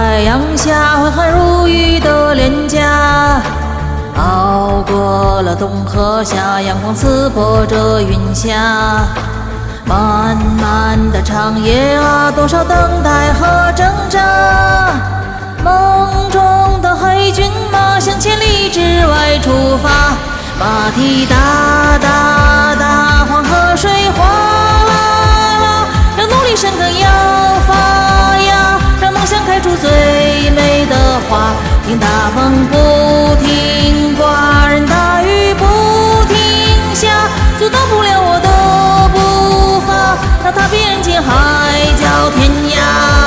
太阳下挥汗如雨的脸颊，熬过了冬和夏，阳光刺破这云霞。漫漫的长夜啊，多少等待和挣扎。梦中的黑骏马向千里之外出发，马蹄哒哒哒，黄河水哗啦啦，让努力深耕要发芽，让梦想开出最美的花。听大风不停刮，任大雨不停下，阻挡不了我的步伐，让踏遍人间海角天涯。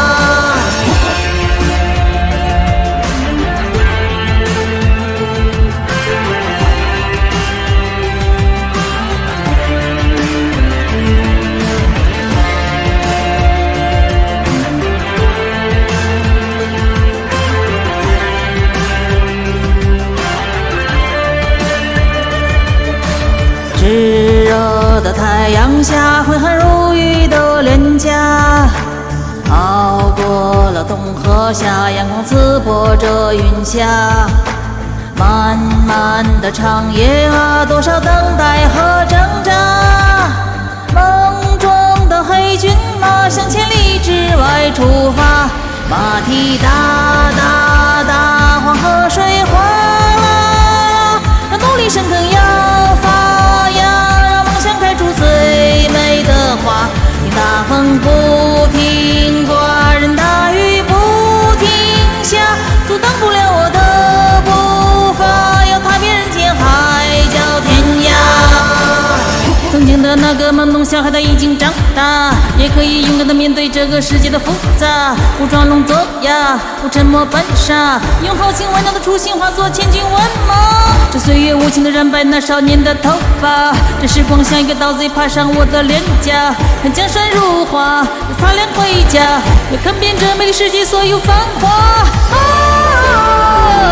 炙热的太阳下，挥汗如雨的脸颊，熬过了冬和夏，阳光刺破这云霞。漫漫的长夜啊，多少等待和挣扎。梦中的黑骏马向千里之外出发，马蹄哒哒哒，黄河水哗啦啦，让努力深耕要发芽，让梦想开出最美的花。听大风不停刮，任大雨不停下，阻挡不了我的步伐，要踏遍人间海角天涯。曾经的那个懵懂小孩，他已经长大，也可以勇敢地面对这个世界的复杂，不装聋作哑，不沉默扮傻，用豪情万丈的初心化作千军万马。这岁月无情地染白那少年的头发，这时光像一个刀子爬上我的脸颊，看江山如画，要擦亮回家，要看遍这美丽世界所有繁华。